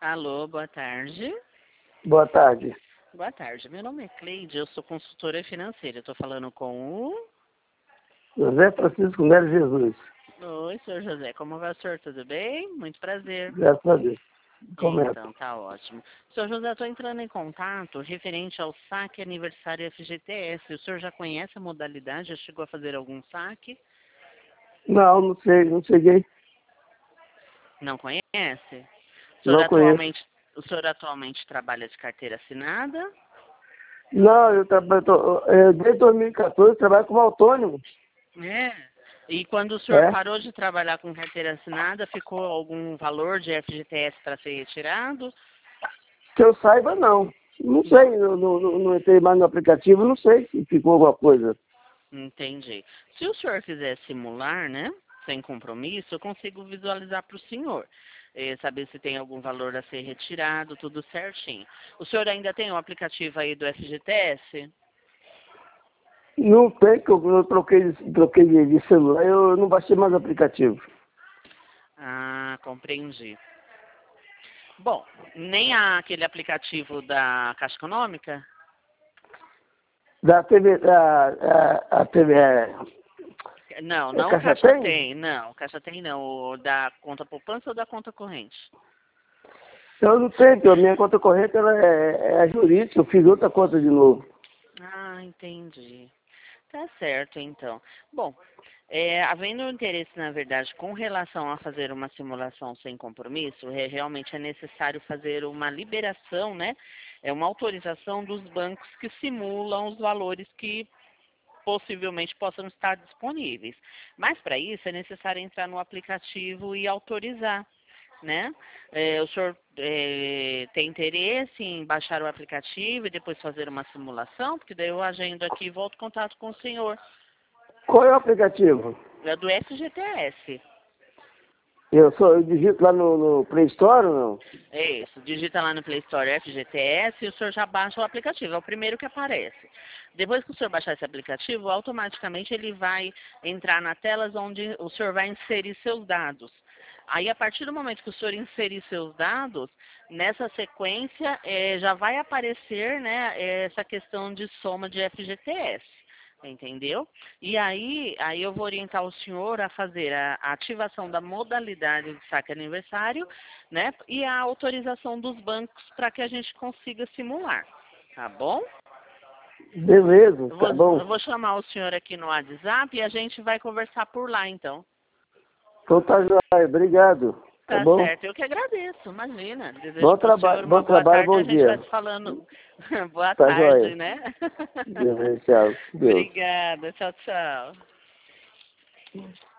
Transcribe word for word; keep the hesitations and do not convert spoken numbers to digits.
Alô, boa tarde. Boa tarde. Boa tarde. Meu nome é Cleide, eu sou consultora financeira. Estou falando com o... José Francisco Melo Jesus. Oi, senhor José. Como vai o senhor? Tudo bem? Muito prazer. Graças a Deus. Comenta. Então, tá ótimo. Senhor José, estou entrando em contato referente ao saque aniversário F G T S. O senhor já conhece a modalidade? Já chegou a fazer algum saque? Não, não sei, não cheguei. Não conhece? O senhor Não conheço. atualmente, o senhor atualmente trabalha de carteira assinada? Não, eu trabalho, tô- eu, desde dois mil e quatorze trabalho como autônomo. É. E quando o senhor É? parou de trabalhar com carteira assinada, ficou algum valor de F G T S para ser retirado? Que eu saiba, não. Não sei, não, não, não não entrei mais no aplicativo, não sei se ficou alguma coisa. Entendi. Se o senhor quiser simular, né, sem compromisso, eu consigo visualizar para o senhor. Eh, saber se tem algum valor a ser retirado, tudo certinho. O senhor ainda tem o aplicativo aí do F G T S? Não tem, que eu, eu troquei, de- troquei de, de celular, eu não baixei mais o aplicativo. Ah, compreendi. Bom, nem há aquele aplicativo da Caixa Econômica? Da T V, a, a, a T V, é, Não, é não o Caixa Caixa Tem? Tem, não, o Caixa Tem não, o da conta poupança ou da conta corrente? Eu não sei, porque a minha conta corrente ela é, é jurídica, eu fiz outra conta de novo. Ah, entendi. Tá certo, então. Bom, é, havendo interesse, na verdade, com relação a fazer uma simulação sem compromisso, é, realmente é necessário fazer uma liberação, né? É uma autorização dos bancos que simulam os valores que possivelmente possam estar disponíveis. Mas para isso é necessário entrar no aplicativo e autorizar, né? É, o senhor é, tem interesse em baixar o aplicativo e depois fazer uma simulação? Porque daí eu agendo aqui e volto em contato com o senhor. Qual é o aplicativo? É do F G T S. Eu, sou, eu digito lá no, no Play Store ou não? É isso. Digita lá no Play Store F G T S e o senhor já baixa o aplicativo. É o primeiro que aparece. Depois que o senhor baixar esse aplicativo, automaticamente ele vai entrar na tela onde o senhor vai inserir seus dados. Aí, a partir do momento que o senhor inserir seus dados, nessa sequência eh, já vai aparecer, né, essa questão de soma de F G T S. Entendeu? E aí, aí eu vou orientar o senhor a fazer a, a ativação da modalidade de saque aniversário, né? E a autorização dos bancos para que a gente consiga simular. Tá bom? Beleza, Eu vou, tá bom. eu vou chamar o senhor aqui no WhatsApp e a gente vai conversar por lá, então. Então tá jóia, obrigado. Tá Tá bom? certo, eu que agradeço, imagina. Desejo Bom para o senhor trabalho, uma bom boa trabalho, tarde e bom a gente vai dia. se falando. Boa Tá tarde, jóia. né? Beleza, tchau. Deus. Obrigada, tchau, tchau.